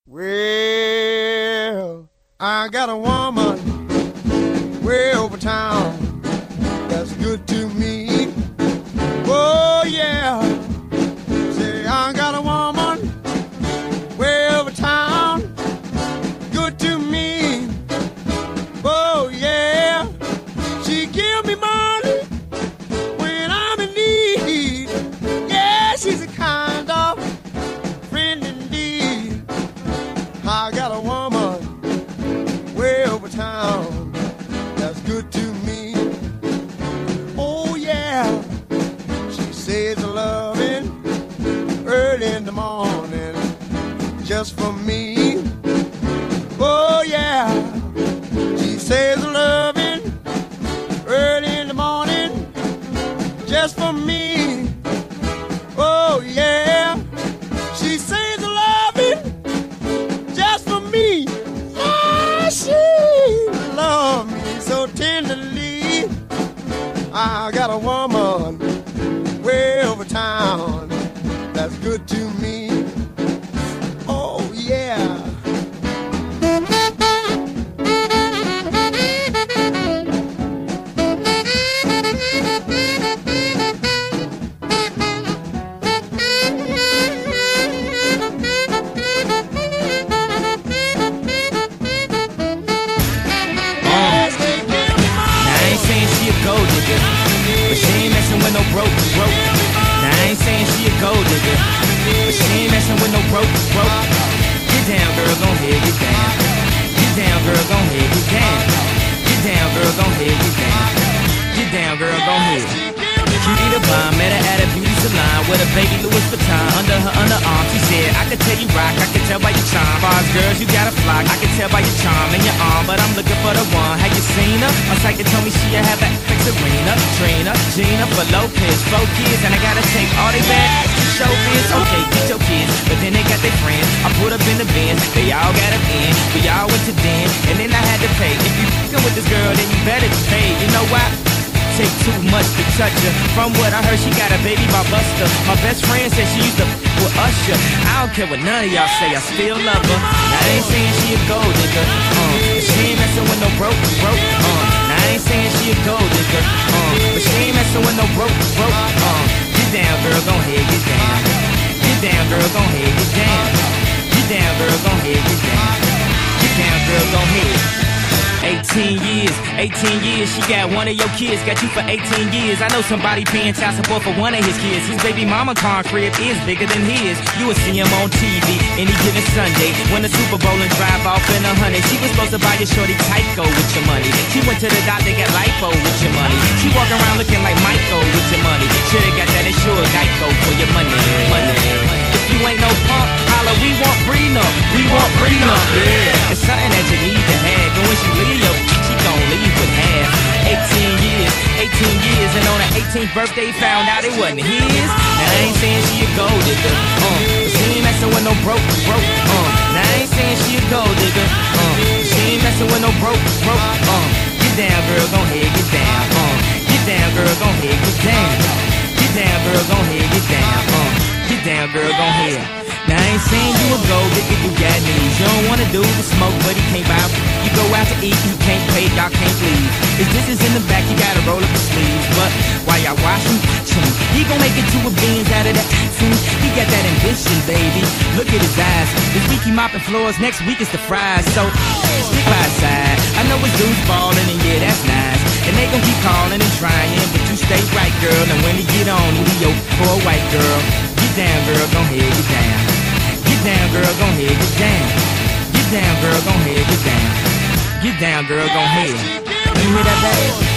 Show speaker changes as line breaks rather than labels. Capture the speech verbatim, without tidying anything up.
Well, I got a woman way over town that's good to me. Oh yeah, say I got a woman way over town good to me. Oh yeah, she give me money when I'm in need. Yeah, she's a kind of friend indeed. I got a woman way over town that's good to me. Oh yeah, she says a loving early in the morning just for me. Oh yeah, she says a loving early in the morning just for me. Oh yeah, she says a loving just for me. Ah, she loves me so tenderly. I got a woman way over town that's good to me. Oh yeah.
Gold digger, but she ain't messing with no broke, broke. Now I ain't saying she a gold digger, but she ain't messing with no broke, broke. Get down, girl, gon' head, get down. Get down, girl, gon' head, get down. Get down, girl, gon' head, get down. Get down, girl, gon' head. Cutie the bomb, met her at a beauty salon with a baby Louis Vuitton under her underarm. She said, I could tell you rock, I could tell by your charm. Bars, girls, you got a flock, I could tell by your charm and your arm, but I'm looking for the one. Have you seen her? My psychic told me she have a Serena, Trina, Gina, for Lopez, four kids, and I gotta take all they bags to show biz. Okay, get your kids, but then they got their friends. I put up in the bins, they all got them in. We all went to den, and then I had to pay. If you f***ing with this girl, then you better be paid. You know why? Take too much to touch her. From what I heard, she got a baby by Buster. My best friend said she used to f with Usher. I don't care what none of y'all say, I still love her. Now I ain't saying she a gold digger, uh, but she ain't messing with no broke, broke, uh. Now I ain't saying she a gold digger, uh, but she ain't messing with no broke, broke, uh. Get down, girl, gon' head, get down. Get down, girl, gon' head, get down. Get down, girl, gon' head, get down. Get down, girl, gon' head. eighteen years, eighteen years, she got one of your kids, got you for eighteen years. I know somebody paying child support for one of his kids. His baby mama car crib is bigger than his. You will see him on T V any given Sunday. When the Super Bowl and drive off in a hundred. She was supposed to buy your shorty Tyco with your money. She went to the doctor, got lipo with your money. She walk around looking like Michael with your money. Should've got that insured Geico for your money, money. If you ain't no punk, holla, we want prenup, we want prenup, yeah. It's something that you need to have, but when she leave, yo, she gon' leave with half. eighteen years, eighteen years, and on her eighteenth birthday found out it wasn't his. Now I ain't saying she a gold digger, uh, but she ain't messing with no broke, broke, uh. Now I ain't saying she a gold digger, uh, but she ain't messing with no broke, broke, uh. Get down, girl, gon' head, get down, uh. Get down, girl, gon' head, get down. Get down, girl, gon' head, get down, uh. Get down, girl, gon' head. Now I ain't saying you a gold digger, you got needs. You don't wanna do the smoke, but he can't buy. You go out to eat, he can't pay, y'all can't leave. His dishes in the back, you gotta roll up the sleeves. But while y'all wash him, him, he gon' make it to a beans out of that. See, he got that ambition, baby. Look at his eyes. This week he mopping floors, next week it's the fries. So stick by his side. I know his dudes ballin', and yeah, that's nice. And they gon' keep calling and trying, but you stay right, girl. And when he get on, he be open for a white girl. Get down, girl, gon' head, get down. Get down, girl, gon' head, get down. Get down, girl, gon' head, get down. Get down, girl, gon' head. Let me hear that back.